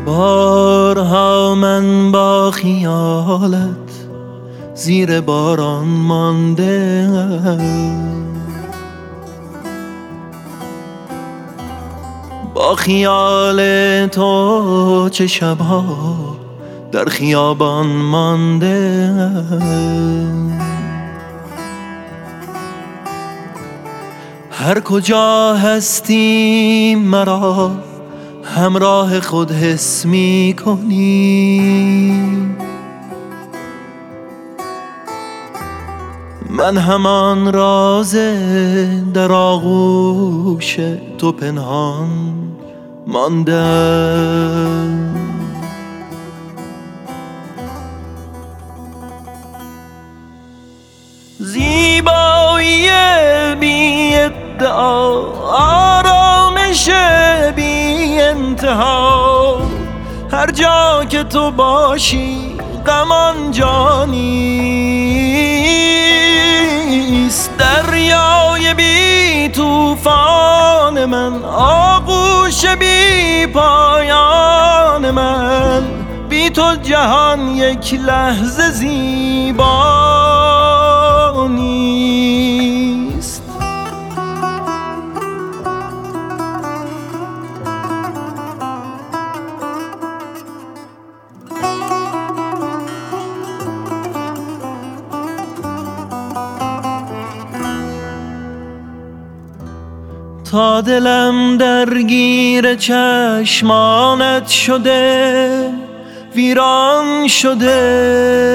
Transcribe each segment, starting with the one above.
بارها من با خیالت زیر باران مانده، با خیال تو چه شبها در خیابان مانده. هر کجا هستی مرا همراه خود حس می کنی، من همان راز در آغوش تو پنهان ماندم. زیبایی بی ادعا، آرامش بی انتها، هر جا که تو باشی غم آنجا نیست. دریای بی طوفان من، آغوش بی پایان من، بی تو جهان یک لحظه زیبا نیست. تا دلم درگیر چشمانت شده، ویران شده،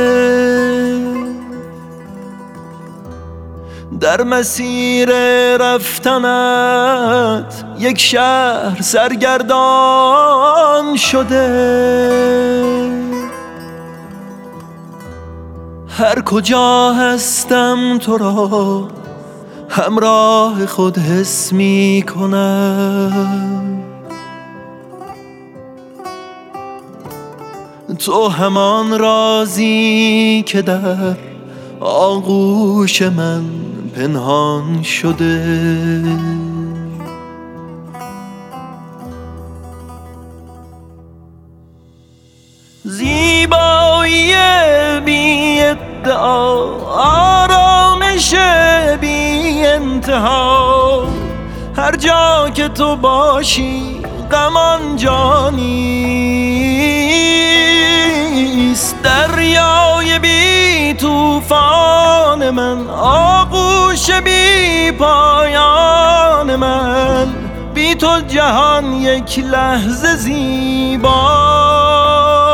در مسیر رفتنت یک شهر سرگردان شده. هر کجا هستم تو را همراه خود حس می کنم، تو همان رازی که در آغوش من پنهان شده. زیبایی بی ادعا، آرامش بی انتها، هر جا که تو باشی غم آنجا نیست. دریای بی طوفان من، آغوش بی پایان من، بی تو جهان یک لحظه زیبا